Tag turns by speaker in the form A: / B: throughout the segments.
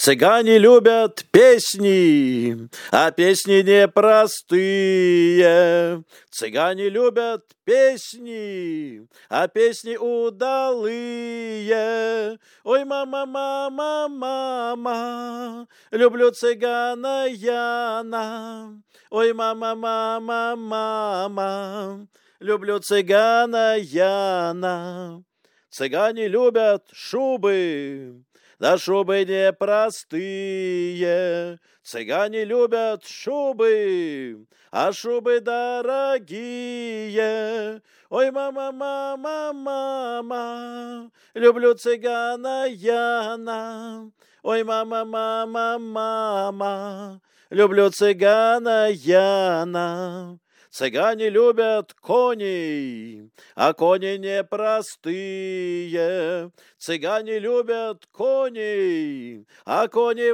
A: Цыгане любят песни, а песни непростые. Цыгане любят песни, а песни удалые. Ой, мама, мама, мама, люблю цыгана Яна. Ой, мама, мама, мама, люблю цыгана Яна. Цыгане любят шубы, да шубы непростые. Цыгане любят шубы, а шубы дорогие. Ой, мама, мама, мама, люблю цыгана Яна. Ой, мама, мама, мама, люблю цыгана Яна. Цыгане любят коней, а кони непростые. Цыгане любят коней, а кони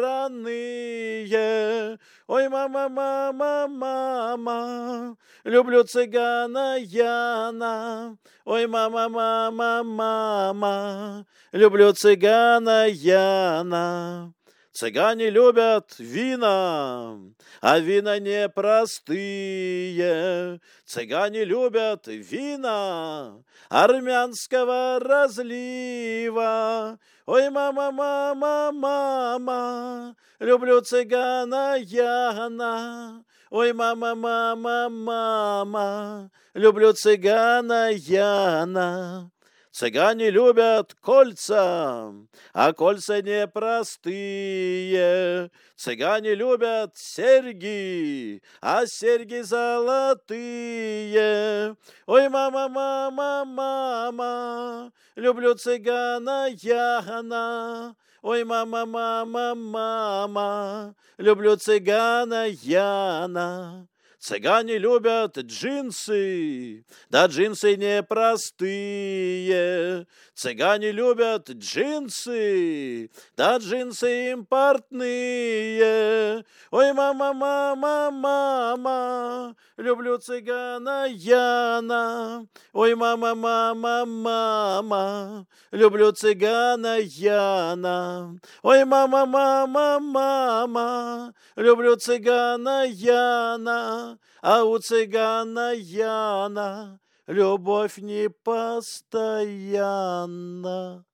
A: вороные. Ой, мама, мама, мама, люблю цыгана Яна. Ой, мама, мама, мама, люблю цыгана Яна. Цыгане любят вина, а вина непростые. Цыгане любят вина армянского разлива. Ой, мама, мама, мама, люблю цыгана Яна. Ой, мама, мама, мама, люблю цыгана Яна. Цыгане любят кольца, а кольца непростые. Цыгане любят серьги, а серьги золотые. Ой, мама, мама, мама, люблю цыгана Яна. Ой, мама, мама, мама, люблю цыгана Яна. Цыгане любят джинсы, да джинсы непростые. Цыгане любят джинсы, да джинсы импортные. Ой, мама, мама, мама, люблю цыгана Яна. Ой, мама, мама, мама, люблю цыгана Яна. Ой, мама, мама, мама, люблю цыгана Яна. А у цыгана Яна любовь непостоянна.